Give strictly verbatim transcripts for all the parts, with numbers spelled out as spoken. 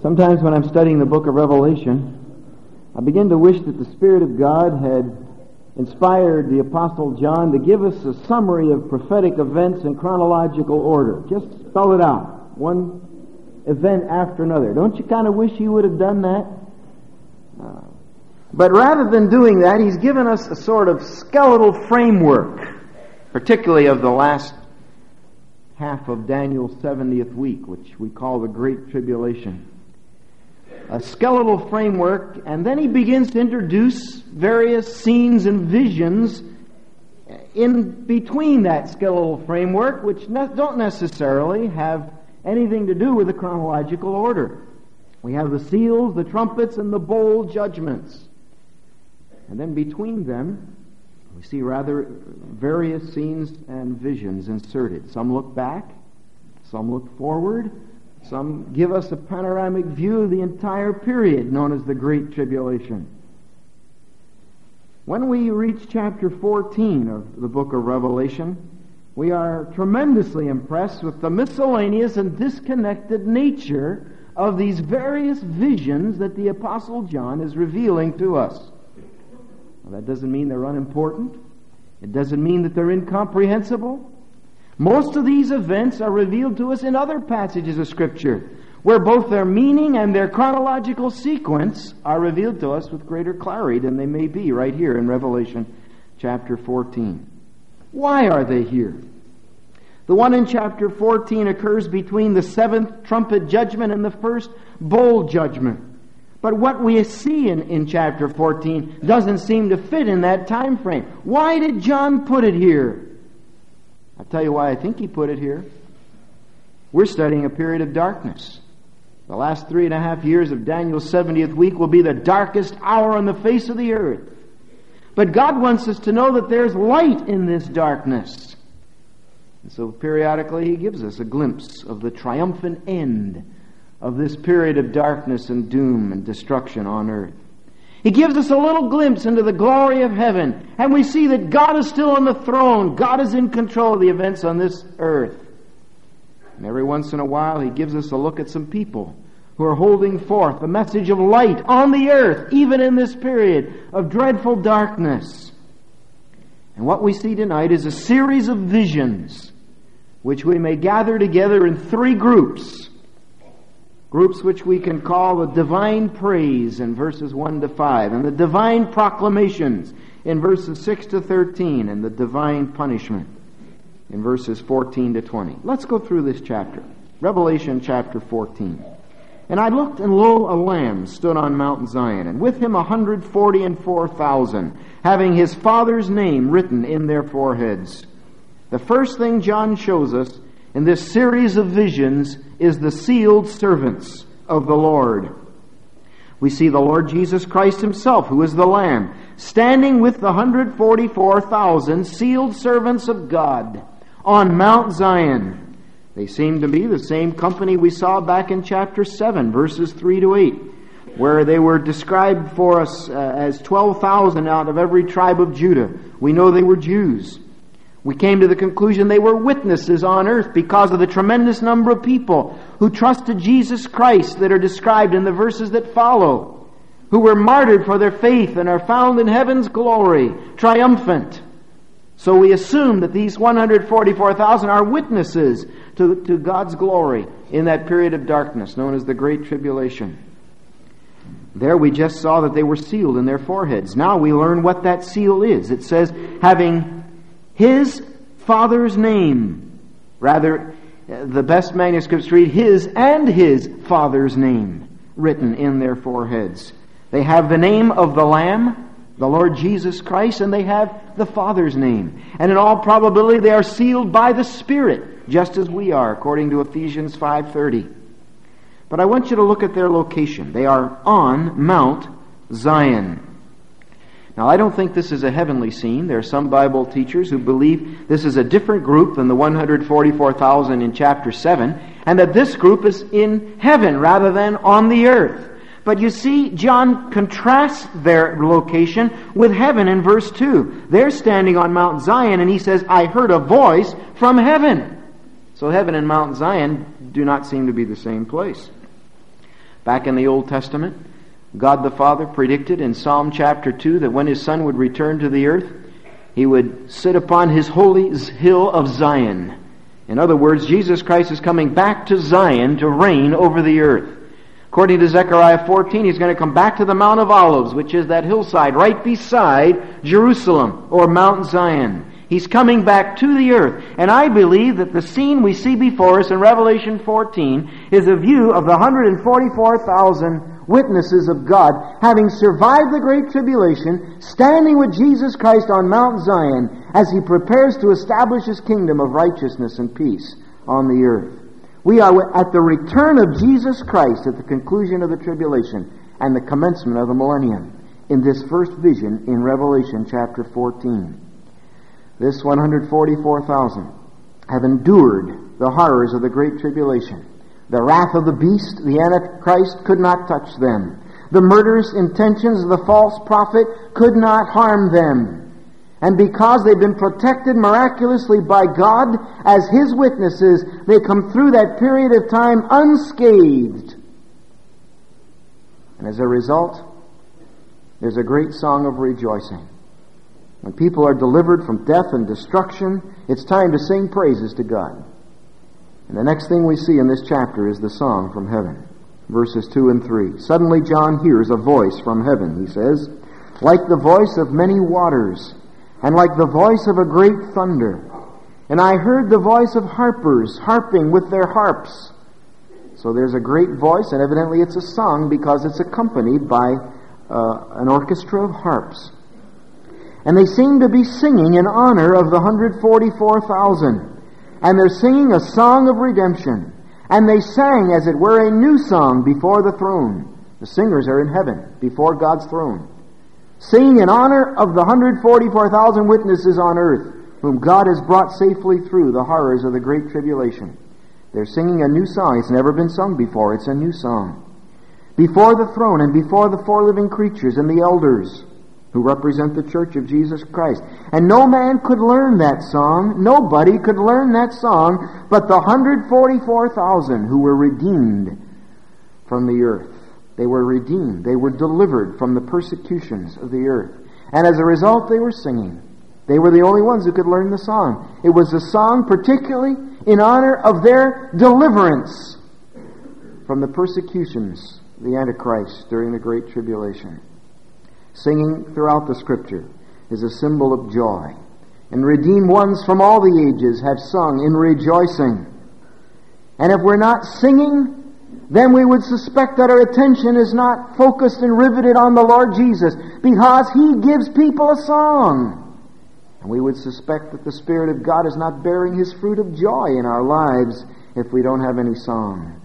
Sometimes when I'm studying the book of Revelation, I begin to wish that the Spirit of God had inspired the Apostle John to give us a summary of prophetic events in chronological order. Just spell it out, one event after another. Don't you kind of wish he would have done that? Uh, but rather than doing that, he's given us a sort of skeletal framework, particularly of the last half of Daniel's seventieth week, which we call the Great Tribulation. A skeletal framework, and then he begins to introduce various scenes and visions in between that skeletal framework, which ne- don't necessarily have anything to do with the chronological order. We have the seals, the trumpets, and the bowl judgments. And then between them, we see rather various scenes and visions inserted. Some look back, some look forward, some give us a panoramic view of the entire period known as the Great Tribulation. When we reach chapter fourteen of the book of Revelation, we are tremendously impressed with the miscellaneous and disconnected nature of these various visions that the Apostle John is revealing to us. Well, that doesn't mean they're unimportant. It doesn't mean that they're incomprehensible. Most of these events are revealed to us in other passages of Scripture, where both their meaning and their chronological sequence are revealed to us with greater clarity than they may be right here in Revelation chapter fourteen. Why are they here? The one in chapter fourteen occurs between the seventh trumpet judgment and the first bowl judgment. But what we see in, in chapter fourteen doesn't seem to fit in that time frame. Why did John put it here? I'll tell you why I think he put it here. We're studying a period of darkness. The last three and a half years of Daniel's seventieth week will be the darkest hour on the face of the earth. But God wants us to know that there's light in this darkness. And so periodically he gives us a glimpse of the triumphant end of this period of darkness and doom and destruction on earth. He gives us a little glimpse into the glory of heaven, and we see that God is still on the throne. God is in control of the events on this earth. And every once in a while, he gives us a look at some people who are holding forth the message of light on the earth, even in this period of dreadful darkness. And what we see tonight is a series of visions, which we may gather together in three groups. Groups which we can call the divine praise in verses one to five, and the divine proclamations in verses six to thirteen, and the divine punishment in verses fourteen to twenty. Let's go through this chapter. Revelation chapter fourteen. And I looked, and lo, a Lamb stood on Mount Zion, and with him a hundred forty and four thousand, having his Father's name written in their foreheads. The first thing John shows us in this series of visions is the sealed servants of the Lord. We see the Lord Jesus Christ himself, who is the Lamb, standing with the one hundred forty-four thousand sealed servants of God on Mount Zion. They seem to be the same company we saw back in chapter seven, verses three to eight, where they were described for us uh, as twelve thousand out of every tribe of Judah. We know they were Jews. We came to the conclusion they were witnesses on earth because of the tremendous number of people who trusted Jesus Christ that are described in the verses that follow, who were martyred for their faith and are found in heaven's glory, triumphant. So we assume that these one hundred forty-four thousand are witnesses to, to God's glory in that period of darkness known as the Great Tribulation. There we just saw that they were sealed in their foreheads. Now we learn what that seal is. It says, having his Father's name. Rather, the best manuscripts read his and his Father's name written in their foreheads. They have the name of the Lamb, the Lord Jesus Christ, and they have the Father's name. And in all probability they are sealed by the Spirit, just as we are, according to Ephesians five thirty. But I want you to look at their location. They are on Mount Zion. Now, I don't think this is a heavenly scene. There are some Bible teachers who believe this is a different group than the one hundred forty-four thousand in chapter seven, and that this group is in heaven rather than on the earth. But you see, John contrasts their location with heaven in verse two. They're standing on Mount Zion, and he says, I heard a voice from heaven. So heaven and Mount Zion do not seem to be the same place. Back in the Old Testament, God the Father predicted in Psalm chapter two that when His Son would return to the earth, He would sit upon His holy hill of Zion. In other words, Jesus Christ is coming back to Zion to reign over the earth. According to Zechariah fourteen, He's going to come back to the Mount of Olives, which is that hillside right beside Jerusalem, or Mount Zion. He's coming back to the earth. And I believe that the scene we see before us in Revelation fourteen is a view of the one hundred forty-four thousand witnesses of God, having survived the Great Tribulation, standing with Jesus Christ on Mount Zion as He prepares to establish His kingdom of righteousness and peace on the earth. We are at the return of Jesus Christ at the conclusion of the tribulation and the commencement of the millennium in this first vision in Revelation chapter fourteen. This one hundred forty-four thousand have endured the horrors of the Great Tribulation. The wrath of the beast, the Antichrist, could not touch them. The murderous intentions of the false prophet could not harm them. And because they've been protected miraculously by God as His witnesses, they come through that period of time unscathed. And as a result, there's a great song of rejoicing. When people are delivered from death and destruction, it's time to sing praises to God. And the next thing we see in this chapter is the song from heaven. Verses two and three. Suddenly John hears a voice from heaven, he says, like the voice of many waters, and like the voice of a great thunder. And I heard the voice of harpers harping with their harps. So there's a great voice, and evidently it's a song because it's accompanied by uh, an orchestra of harps. And they seem to be singing in honor of the one hundred forty-four thousand. And they're singing a song of redemption. And they sang, as it were, a new song before the throne. The singers are in heaven, before God's throne, singing in honor of the one hundred forty-four thousand witnesses on earth, whom God has brought safely through the horrors of the Great Tribulation. They're singing a new song. It's never been sung before. It's a new song. Before the throne and before the four living creatures and the elders, who represent the church of Jesus Christ. And no man could learn that song. Nobody could learn that song but the one hundred forty-four thousand who were redeemed from the earth. They were redeemed. They were delivered from the persecutions of the earth. And as a result, they were singing. They were the only ones who could learn the song. It was a song particularly in honor of their deliverance from the persecutions of the Antichrist during the Great Tribulation. Singing throughout the Scripture is a symbol of joy. And redeemed ones from all the ages have sung in rejoicing. And if we're not singing, then we would suspect that our attention is not focused and riveted on the Lord Jesus, because He gives people a song. And we would suspect that the Spirit of God is not bearing His fruit of joy in our lives if we don't have any song.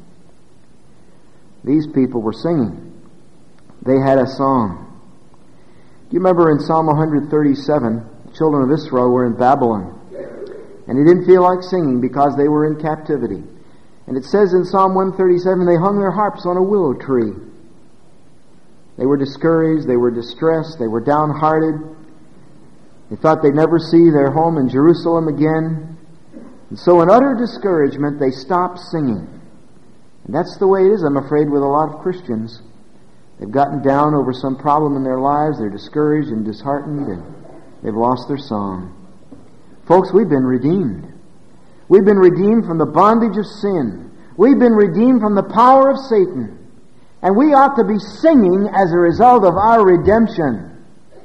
These people were singing. They had a song. Do you remember in Psalm one thirty-seven, the children of Israel were in Babylon, and they didn't feel like singing because they were in captivity. And it says in Psalm one thirty-seven, they hung their harps on a willow tree. They were discouraged, they were distressed, they were downhearted. They thought they'd never see their home in Jerusalem again. And so in utter discouragement, they stopped singing. And that's the way it is, I'm afraid, with a lot of Christians. They've gotten down over some problem in their lives. They're discouraged and disheartened, and they've lost their song. Folks, we've been redeemed. We've been redeemed from the bondage of sin. We've been redeemed from the power of Satan. And we ought to be singing as a result of our redemption.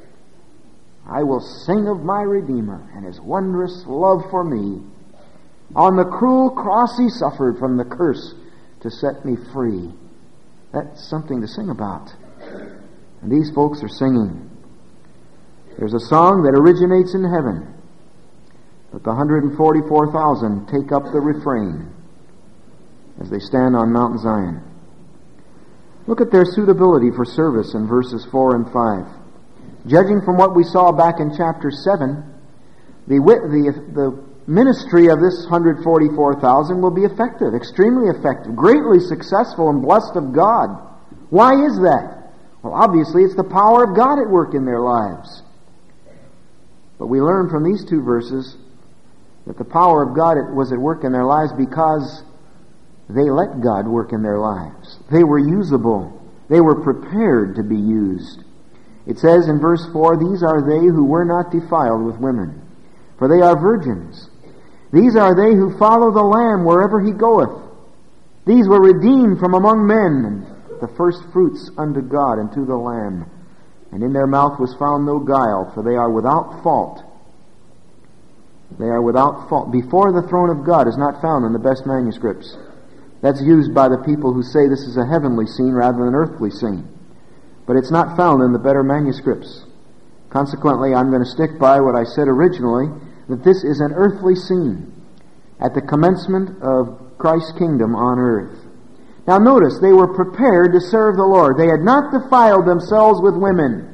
I will sing of my Redeemer and His wondrous love for me. On the cruel cross He suffered from the curse to set me free. That's something to sing about. And these folks are singing. There's a song that originates in heaven, but the one hundred forty-four thousand take up the refrain as they stand on Mount Zion. Look at their suitability for service in verses four and five. Judging from what we saw back in chapter seven, the, the, the ministry of this one hundred forty-four thousand will be effective, extremely effective, greatly successful and blessed of God. Why is that? Well, obviously it's the power of God at work in their lives. But we learn from these two verses that the power of God was at work in their lives because they let God work in their lives. They were usable. They were prepared to be used. It says in verse four, "These are they who were not defiled with women, for they are virgins. These are they who follow the Lamb wherever he goeth. These were redeemed from among men, and the first fruits unto God and to the Lamb. And in their mouth was found no guile, for they are without fault." They are without fault. "Before the throne of God" is not found in the best manuscripts. That's used by the people who say this is a heavenly scene rather than an earthly scene. But it's not found in the better manuscripts. Consequently, I'm going to stick by what I said originally, that this is an earthly scene at the commencement of Christ's kingdom on earth. Now notice, they were prepared to serve the Lord. They had not defiled themselves with women.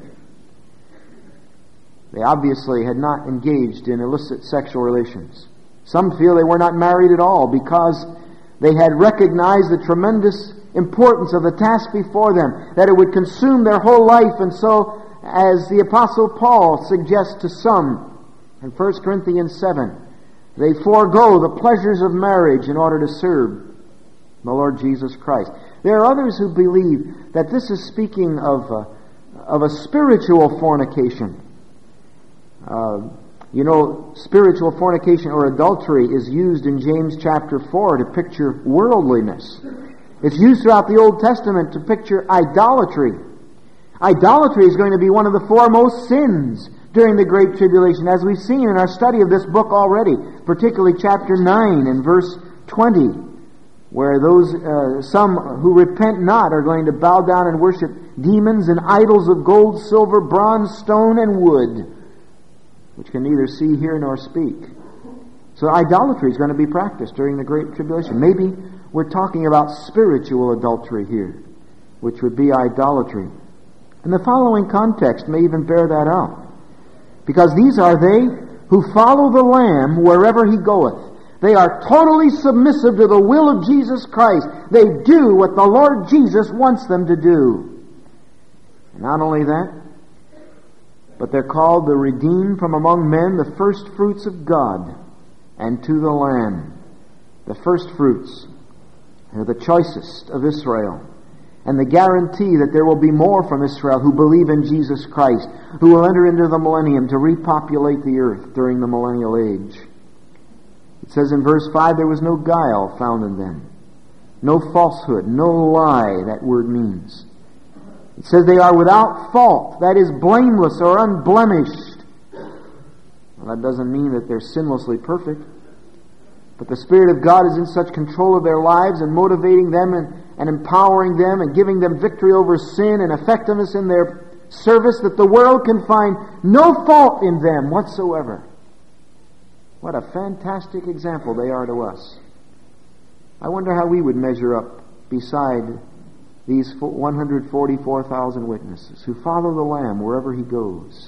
They obviously had not engaged in illicit sexual relations. Some feel they were not married at all because they had recognized the tremendous importance of the task before them, that it would consume their whole life, and so, as the Apostle Paul suggests to some in First Corinthians seven, they forego the pleasures of marriage in order to serve the Lord Jesus Christ. There are others who believe that this is speaking of a, of a spiritual fornication. Uh, you know, spiritual fornication or adultery is used in James chapter four to picture worldliness. It's used throughout the Old Testament to picture idolatry. Idolatry is going to be one of the foremost sins during the Great Tribulation, as we've seen in our study of this book already, particularly chapter nine and verse twenty, where those uh, some who repent not are going to bow down and worship demons and idols of gold, silver, bronze, stone, and wood, which can neither see, hear, nor speak. So idolatry is going to be practiced during the Great Tribulation. Maybe we're talking about spiritual adultery here, which would be idolatry. And the following context may even bear that out. Because these are they who follow the Lamb wherever he goeth. They are totally submissive to the will of Jesus Christ. They do what the Lord Jesus wants them to do. And not only that, but they're called the redeemed from among men, the first fruits of God, and to the Lamb. The first fruits. They're the choicest of Israel. And the guarantee that there will be more from Israel who believe in Jesus Christ, who will enter into the millennium to repopulate the earth during the millennial age. It says in verse five, there was no guile found in them. No falsehood, no lie, that word means. It says they are without fault, that is blameless or unblemished. Well, that doesn't mean that they're sinlessly perfect. But the Spirit of God is in such control of their lives and motivating them and, and empowering them and giving them victory over sin and effectiveness in their service that the world can find no fault in them whatsoever. What a fantastic example they are to us. I wonder how we would measure up beside these one hundred forty-four thousand witnesses who follow the Lamb wherever he goes,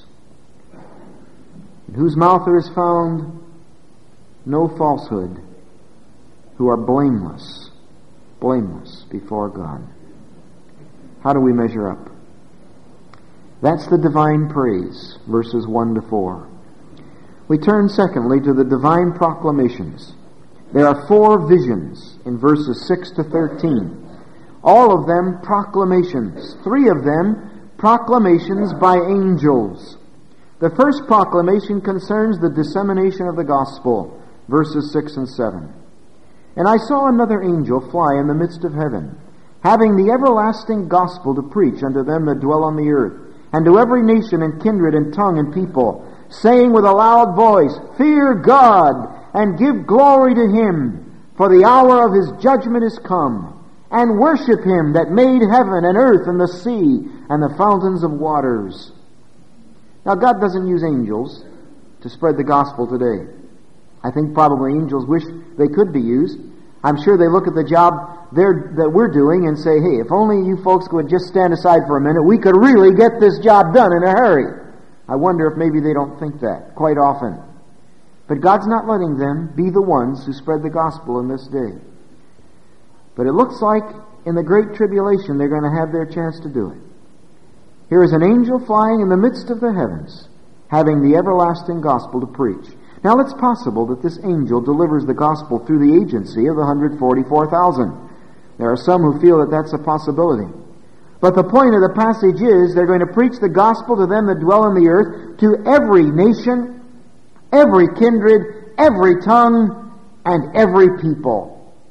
in whose mouth there is found no falsehood, who are blameless, blameless before God. How do we measure up? That's the divine praise, verses one to four. We turn secondly to the divine proclamations. There are four visions in verses six to thirteen. All of them proclamations. Three of them proclamations by angels. The first proclamation concerns the dissemination of the gospel, verses six and seven. And I saw another angel fly in the midst of heaven, having the everlasting gospel to preach unto them that dwell on the earth, and to every nation and kindred and tongue and people, saying with a loud voice, Fear God, and give glory to him, for the hour of his judgment is come, and worship him that made heaven and earth and the sea and the fountains of waters. Now God doesn't use angels to spread the gospel today. I think probably angels wish they could be used. I'm sure they look at the job they're, that we're doing and say, hey, if only you folks would just stand aside for a minute, we could really get this job done in a hurry. I wonder if maybe they don't think that quite often. But God's not letting them be the ones who spread the gospel in this day. But it looks like in the Great Tribulation they're going to have their chance to do it. Here is an angel flying in the midst of the heavens, having the everlasting gospel to preach. Now it's possible that this angel delivers the gospel through the agency of the one hundred forty-four thousand. There are some who feel that that's a possibility. But the point of the passage is they're going to preach the gospel to them that dwell on the earth, to every nation, every kindred, every tongue, and every people.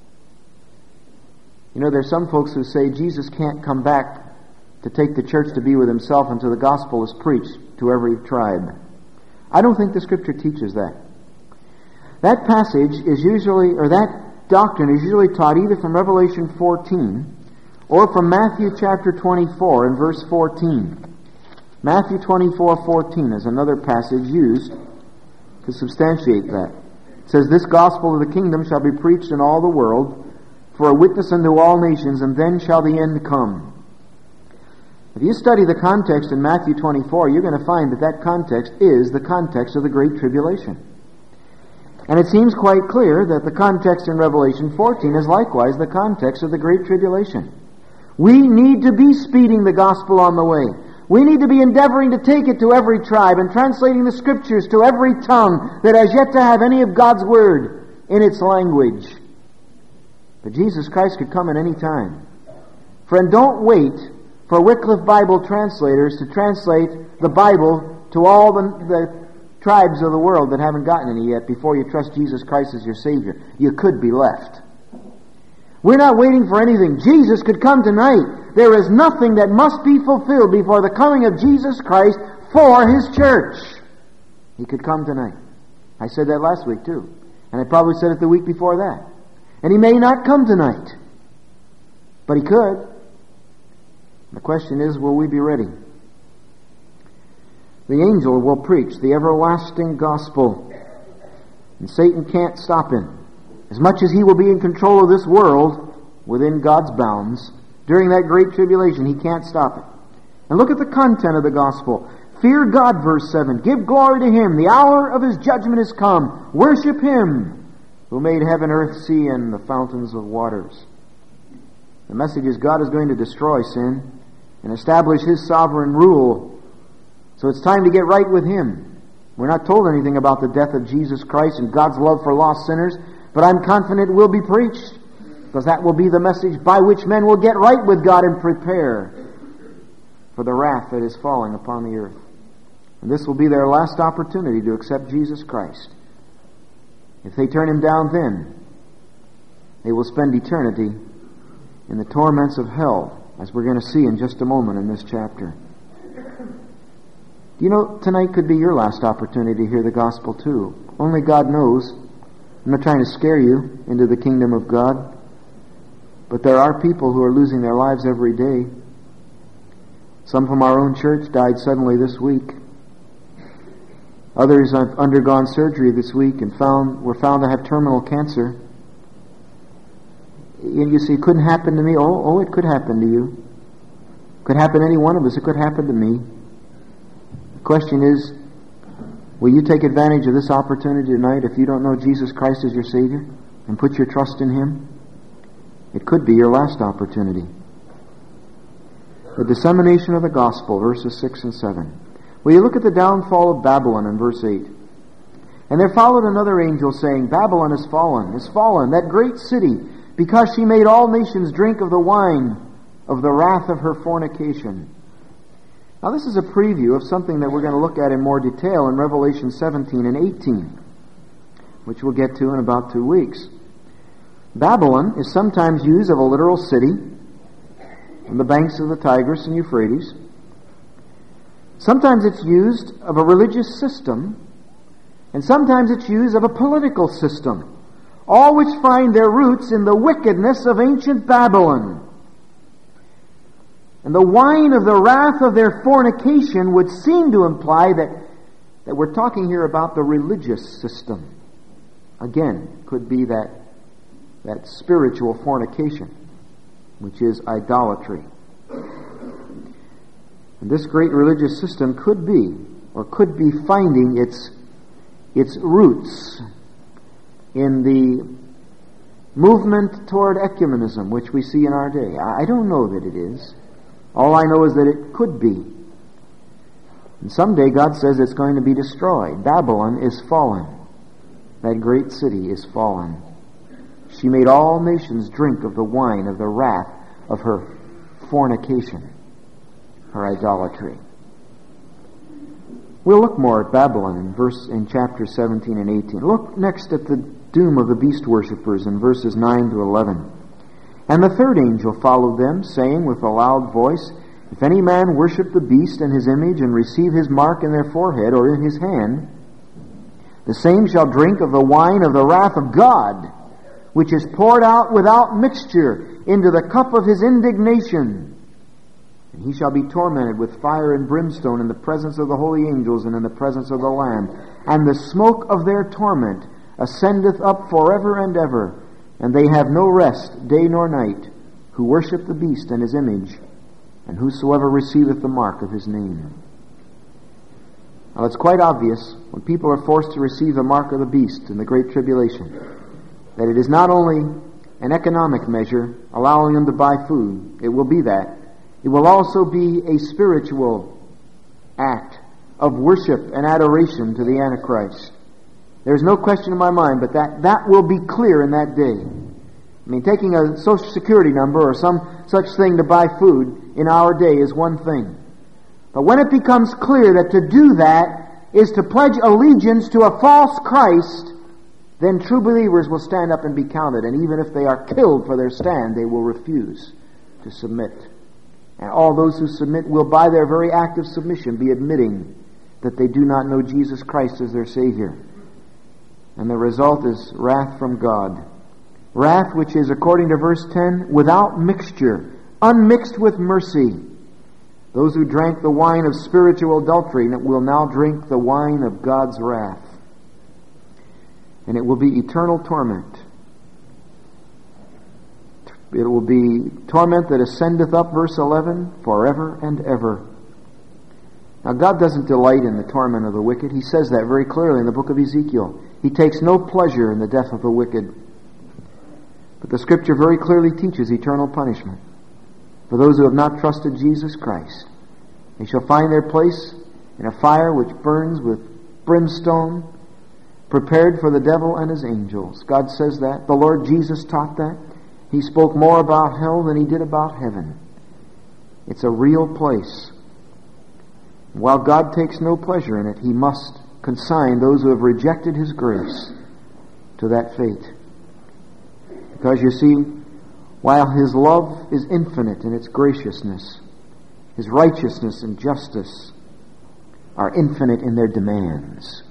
You know, there's some folks who say Jesus can't come back to take the church to be with himself until the gospel is preached to every tribe. I don't think the Scripture teaches that. That passage is usually, or that doctrine is usually taught either from Revelation fourteen or from Matthew chapter twenty-four and verse fourteen. Matthew twenty-four fourteen is another passage used to substantiate that. It says, "This gospel of the kingdom shall be preached in all the world for a witness unto all nations, and then shall the end come." If you study the context in Matthew twenty-four, you're going to find that that context is the context of the Great Tribulation. And it seems quite clear that the context in Revelation fourteen is likewise the context of the Great Tribulation. We need to be speeding the gospel on the way. We need to be endeavoring to take it to every tribe and translating the Scriptures to every tongue that has yet to have any of God's Word in its language. But Jesus Christ could come at any time. Friend, don't wait for Wycliffe Bible translators to translate the Bible to all the, the tribes of the world that haven't gotten any yet before you trust Jesus Christ as your Savior. You could be left. We're not waiting for anything. Jesus could come tonight. There is nothing that must be fulfilled before the coming of Jesus Christ for His church. He could come tonight. I said that last week too. And I probably said it the week before that. And He may not come tonight. But He could. The question is, will we be ready? The angel will preach the everlasting gospel. And Satan can't stop him. As much as he will be in control of this world within God's bounds, during that great tribulation, he can't stop it. And look at the content of the gospel. Fear God, verse seven. Give glory to Him. The hour of His judgment is come. Worship Him who made heaven, earth, sea, and the fountains of waters. The message is God is going to destroy sin and establish His sovereign rule. So it's time to get right with Him. We're not told anything about the death of Jesus Christ and God's love for lost sinners, but I'm confident it will be preached, because that will be the message by which men will get right with God and prepare for the wrath that is falling upon the earth. And this will be their last opportunity to accept Jesus Christ. If they turn Him down then, they will spend eternity in the torments of hell, as we're going to see in just a moment in this chapter. You know, tonight could be your last opportunity to hear the gospel too. Only God knows. I'm not trying to scare you into the kingdom of God, but there are people who are losing their lives every day. Some from our own church died suddenly this week. Others have undergone surgery this week and found were found to have terminal cancer. You, you see, it couldn't happen to me. Oh, oh, it could happen to you. It could happen to any one of us. It could happen to me. The question is, will you take advantage of this opportunity tonight if you don't know Jesus Christ as your Savior and put your trust in Him? It could be your last opportunity. The dissemination of the gospel, verses six and seven. Will you look at the downfall of Babylon in verse eight? And there followed another angel saying, Babylon is fallen, is fallen, that great city, because she made all nations drink of the wine of the wrath of her fornication. Now this is a preview of something that we're going to look at in more detail in Revelation seventeen and eighteen, which we'll get to in about two weeks. Babylon is sometimes used of a literal city on the banks of the Tigris and Euphrates. Sometimes it's used of a religious system, and sometimes it's used of a political system, all which find their roots in the wickedness of ancient Babylon. And the wine of the wrath of their fornication would seem to imply that, that we're talking here about the religious system. Again, could be that, that spiritual fornication, which is idolatry. And this great religious system could be, or could be finding its, its roots in the movement toward ecumenism, which we see in our day. I don't know that it is. All I know is that it could be. And someday God says it's going to be destroyed. Babylon is fallen. that great city is fallen. She made all nations drink of the wine of the wrath of her fornication, her idolatry. We'll look more at Babylon in verse in chapters seventeen and eighteen. Look next at the doom of the beast worshippers in verses nine to eleven. And the third angel followed them, saying with a loud voice, If any man worship the beast and his image, and receive his mark in their forehead or in his hand, the same shall drink of the wine of the wrath of God, which is poured out without mixture into the cup of his indignation. And he shall be tormented with fire and brimstone in the presence of the holy angels and in the presence of the Lamb. And the smoke of their torment ascendeth up forever and ever. And they have no rest day nor night, who worship the beast and his image, and whosoever receiveth the mark of his name. Now it's quite obvious, when people are forced to receive the mark of the beast in the Great Tribulation, that it is not only an economic measure, allowing them to buy food. It will be that. It will also be a spiritual act of worship and adoration to the Antichrist. There's no question in my mind, but that, that will be clear in that day. I mean, taking a Social Security number or some such thing to buy food in our day is one thing. But when it becomes clear that to do that is to pledge allegiance to a false Christ, then true believers will stand up and be counted. And even if they are killed for their stand, they will refuse to submit. And all those who submit will, by their very act of submission, be admitting that they do not know Jesus Christ as their Savior. And the result is wrath from God. Wrath which is, according to verse ten, without mixture, unmixed with mercy. Those who drank the wine of spiritual adultery will now drink the wine of God's wrath. And it will be eternal torment. It will be torment that ascendeth up, verse eleven, forever and ever. Now God doesn't delight in the torment of the wicked. He says that very clearly in the book of Ezekiel. He takes no pleasure in the death of the wicked. But the Scripture very clearly teaches eternal punishment for those who have not trusted Jesus Christ. They shall find their place in a fire which burns with brimstone, prepared for the devil and his angels. God says that. The Lord Jesus taught that. He spoke more about hell than he did about heaven. It's a real place. While God takes no pleasure in it, he must consign those who have rejected his grace to that fate. Because you see, while his love is infinite in its graciousness, his righteousness and justice are infinite in their demands.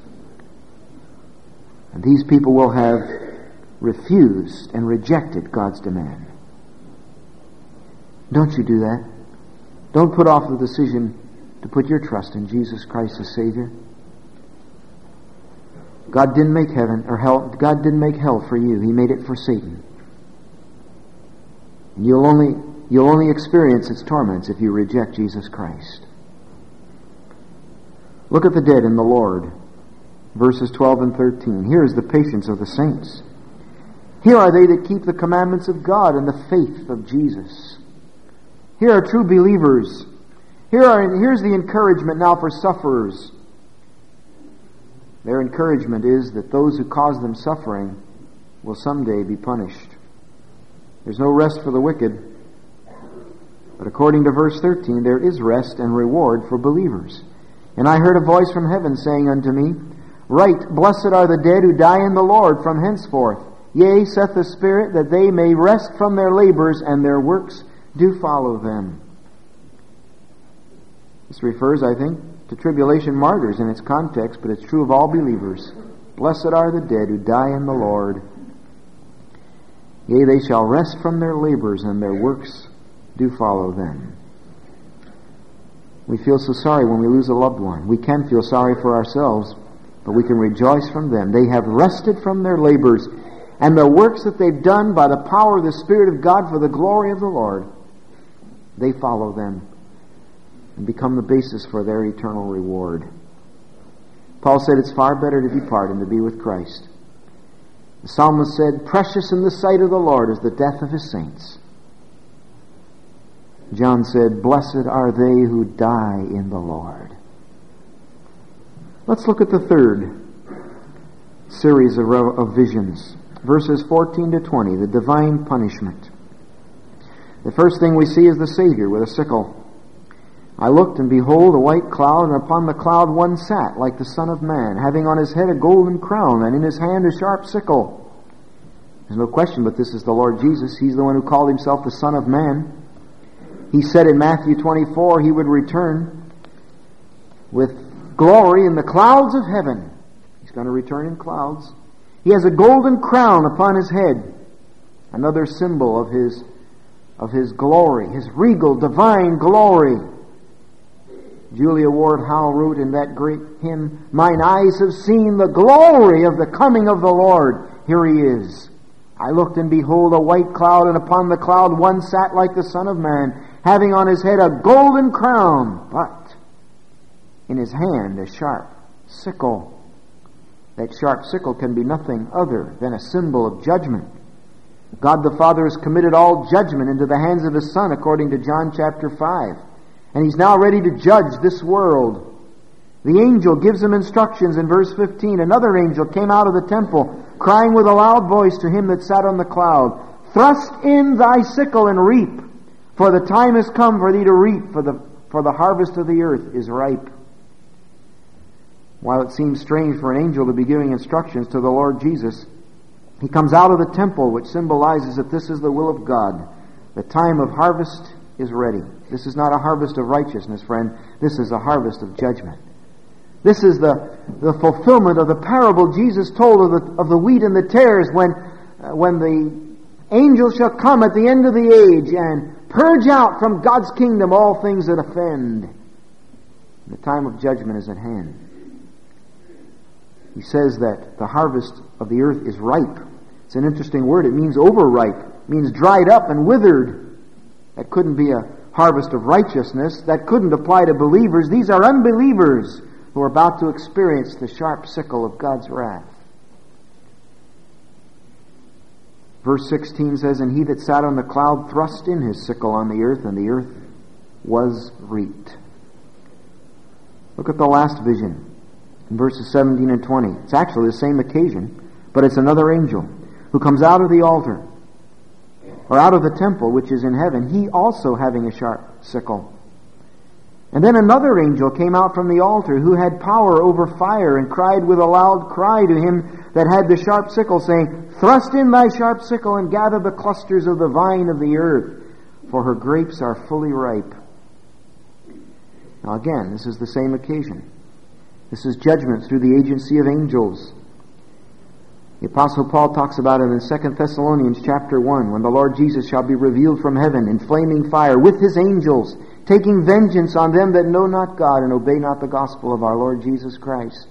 And these people will have refused and rejected God's demand. Don't you do that. Don't put off the decision to put your trust in Jesus Christ as Savior. God didn't make heaven or hell. God didn't make hell for you. He made it for Satan. And you'll only you'll only experience its torments if you reject Jesus Christ. Look at the dead in the Lord. Verses twelve and thirteen. Here is the patience of the saints. Here are they that keep the commandments of God and the faith of Jesus. Here are true believers. Here are, here's the encouragement now for sufferers. Their encouragement is that those who cause them suffering will someday be punished. There's no rest for the wicked. But according to verse thirteen, there is rest and reward for believers. And I heard a voice from heaven saying unto me, Write, blessed are the dead who die in the Lord from henceforth. Yea, saith the Spirit, that they may rest from their labors, and their works do follow them. This refers, I think, to tribulation martyrs in its context, but it's true of all believers. Blessed are the dead who die in the Lord. Yea, they shall rest from their labors, and their works do follow them. We feel so sorry when we lose a loved one. We can feel sorry for ourselves, but we can rejoice from them. They have rested from their labors, and the works that they've done by the power of the Spirit of God for the glory of the Lord, they follow them and become the basis for their eternal reward. Paul said it's far better to depart and to be with Christ. The psalmist said, Precious in the sight of the Lord is the death of his saints. John said, Blessed are they who die in the Lord. Let's look at the third series of, of visions. Verses fourteen to twenty, the divine punishment. The first thing we see is the Savior with a sickle. I looked, and behold, a white cloud, and upon the cloud one sat, like the Son of Man, having on his head a golden crown, and in his hand a sharp sickle. There's no question but this is the Lord Jesus. He's the one who called himself the Son of Man. He said in Matthew twenty-four he would return with glory in the clouds of heaven. He's going to return in clouds. He has a golden crown upon his head, another symbol of his, of his glory, his regal, divine glory. Julia Ward Howe wrote in that great hymn, "Mine eyes have seen the glory of the coming of the Lord." Here he is. I looked, and behold, a white cloud, and upon the cloud one sat like the Son of Man, having on his head a golden crown, but in his hand a sharp sickle. That sharp sickle can be nothing other than a symbol of judgment. God the Father has committed all judgment into the hands of His Son, according to John chapter five. And He's now ready to judge this world. The angel gives him instructions in verse fifteen. Another angel came out of the temple, crying with a loud voice to him that sat on the cloud, "Thrust in thy sickle and reap, for the time is come for thee to reap, for the, for the harvest of the earth is ripe." While it seems strange for an angel to be giving instructions to the Lord Jesus, He comes out of the temple, which symbolizes that this is the will of God. The time of harvest is ready. This is not a harvest of righteousness, friend. This is a harvest of judgment. This is the, the fulfillment of the parable Jesus told of the, of the wheat and the tares, when, uh, when the angel shall come at the end of the age and purge out from God's kingdom all things that offend. The time of judgment is at hand. He says that the harvest of the earth is ripe. It's an interesting word. It means overripe. It means dried up and withered. That couldn't be a harvest of righteousness. That couldn't apply to believers. These are unbelievers who are about to experience the sharp sickle of God's wrath. Verse sixteen says, "And he that sat on the cloud thrust in his sickle on the earth, and the earth was reaped." Look at the last vision in verses seventeen and twenty. It's actually the same occasion, but it's another angel who comes out of the altar, or out of the temple which is in heaven, he also having a sharp sickle. And then another angel came out from the altar, who had power over fire, and cried with a loud cry to him that had the sharp sickle, saying, "Thrust in thy sharp sickle, and gather the clusters of the vine of the earth, for her grapes are fully ripe." Now again, this is the same occasion. This is judgment through the agency of angels. The Apostle Paul talks about it in Second Thessalonians chapter one, when the Lord Jesus shall be revealed from heaven in flaming fire with His angels, taking vengeance on them that know not God and obey not the gospel of our Lord Jesus Christ.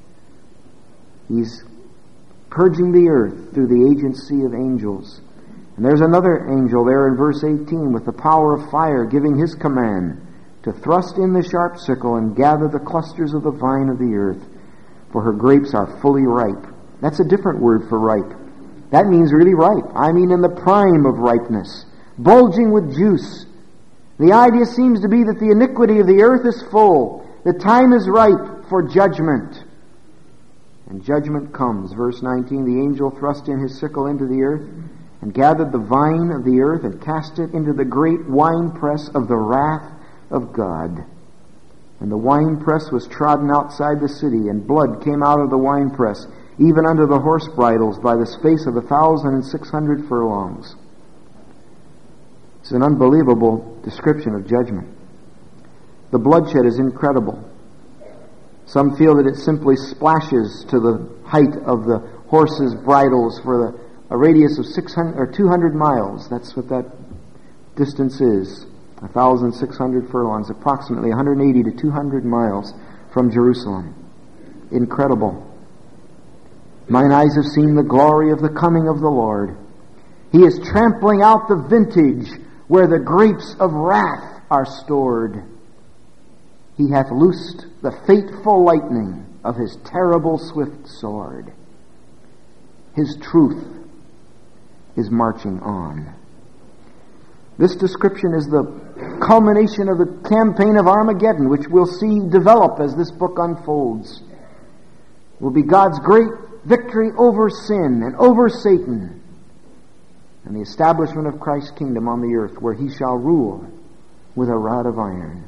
He's purging the earth through the agency of angels. And there's another angel there in verse eighteen with the power of fire, giving his command to thrust in the sharp sickle and gather the clusters of the vine of the earth, for her grapes are fully ripe. That's a different word for ripe. That means really ripe. I mean in the prime of ripeness, bulging with juice. The idea seems to be that the iniquity of the earth is full. The time is ripe for judgment. And judgment comes. Verse nineteen, "The angel thrust in his sickle into the earth, and gathered the vine of the earth, and cast it into the great winepress of the wrath of God. And the winepress was trodden outside the city, and blood came out of the winepress, even under the horse bridles, by the space of a thousand and six hundred furlongs." It's an unbelievable description of judgment. The bloodshed is incredible. Some feel that it simply splashes to the height of the horses' bridles for the, a radius of six hundred or two hundred miles. That's what that distance is. one thousand six hundred furlongs, approximately one hundred eighty to two hundred miles from Jerusalem. Incredible. "Mine eyes have seen the glory of the coming of the Lord. He is trampling out the vintage where the grapes of wrath are stored. He hath loosed the fateful lightning of His terrible swift sword. His truth is marching on." This description is the culmination of the campaign of Armageddon, which we'll see develop as this book unfolds. It will be God's great victory over sin and over Satan, and the establishment of Christ's kingdom on the earth, where he shall rule with a rod of iron.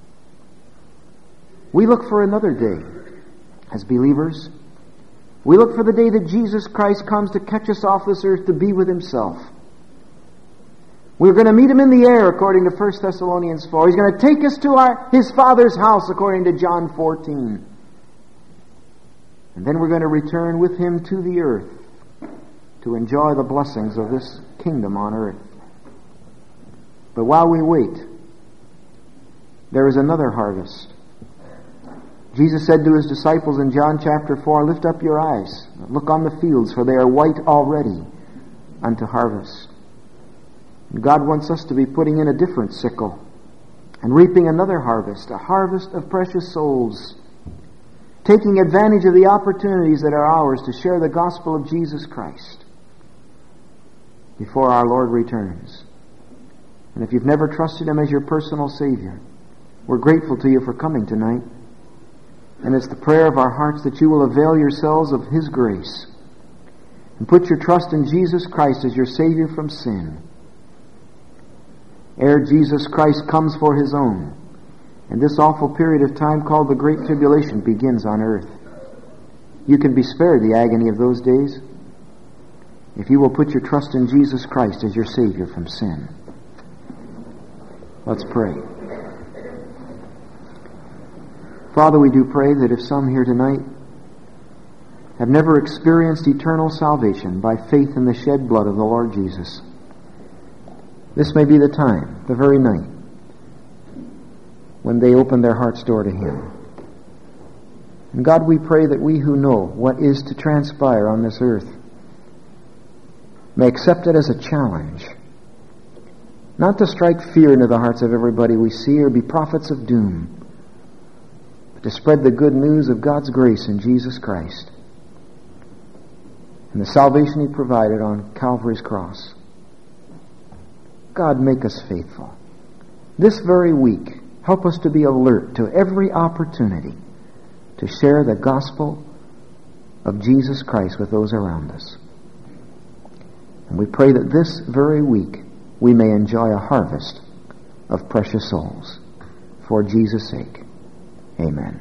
We look for another day as believers. We look for the day that Jesus Christ comes to catch us off this earth to be with himself. We're going to meet him in the air, according to First Thessalonians four. He's going to take us to our, his Father's house, according to John fourteen. And then we're going to return with him to the earth to enjoy the blessings of this kingdom on earth. But while we wait, there is another harvest. Jesus said to his disciples in John chapter four, "Lift up your eyes, look on the fields, for they are white already unto harvest." And God wants us to be putting in a different sickle and reaping another harvest, a harvest of precious souls, taking advantage of the opportunities that are ours to share the gospel of Jesus Christ before our Lord returns. And if you've never trusted him as your personal Savior, we're grateful to you for coming tonight. And it's the prayer of our hearts that you will avail yourselves of his grace and put your trust in Jesus Christ as your Savior from sin. Ere Jesus Christ comes for his own, and this awful period of time called the Great Tribulation begins on earth, you can be spared the agony of those days if you will put your trust in Jesus Christ as your Savior from sin. Let's pray. Father, we do pray that if some here tonight have never experienced eternal salvation by faith in the shed blood of the Lord Jesus, this may be the time, the very night, when they open their heart's door to him. And God, we pray that we who know what is to transpire on this earth may accept it as a challenge, not to strike fear into the hearts of everybody we see or be prophets of doom, but to spread the good news of God's grace in Jesus Christ and the salvation he provided on Calvary's cross. God, make us faithful. This very week, help us to be alert to every opportunity to share the gospel of Jesus Christ with those around us. And we pray that this very week we may enjoy a harvest of precious souls. For Jesus' sake, amen.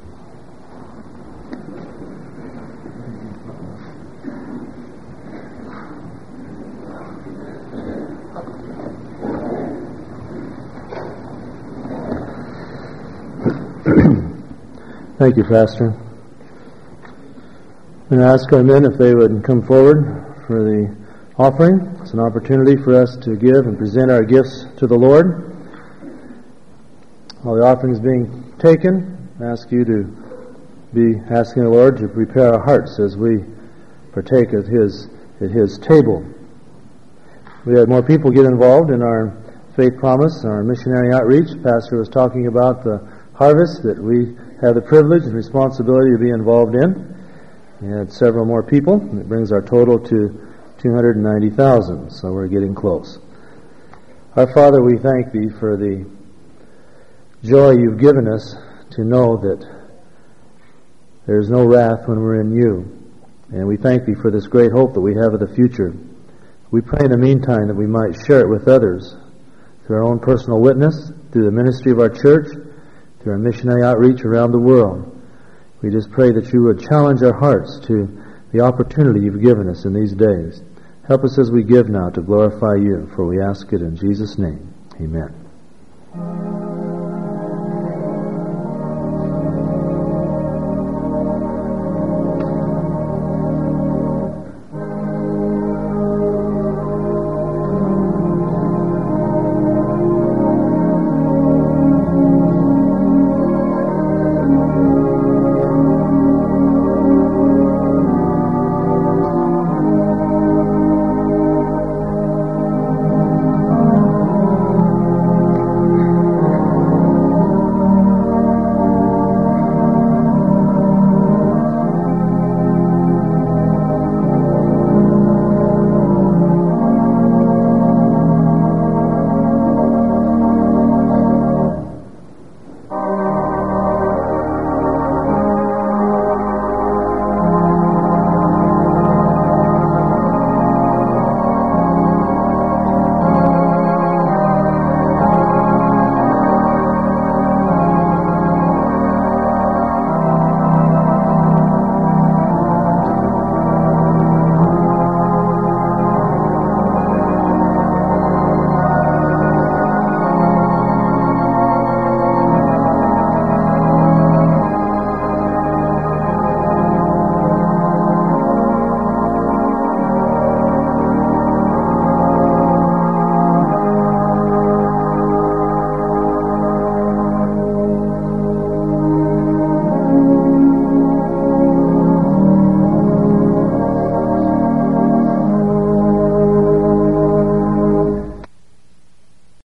Thank you, Pastor. I'm going to ask our men if they would come forward for the offering. It's an opportunity for us to give and present our gifts to the Lord. While the offering is being taken, I ask you to be asking the Lord to prepare our hearts as we partake of His at His table. We had more people get involved in our Faith Promise, our missionary outreach. Pastor was talking about the harvest that we have the privilege and responsibility to be involved in. We had several more people, and it brings our total to two hundred ninety thousand, so we're getting close. Our Father, we thank Thee for the joy You've given us to know that there's no wrath when we're in You, and we thank Thee for this great hope that we have of the future. We pray in the meantime that we might share it with others through our own personal witness, through the ministry of our church, through our missionary outreach around the world. We just pray that You would challenge our hearts to the opportunity You've given us in these days. Help us as we give now to glorify You, for we ask it in Jesus' name. Amen.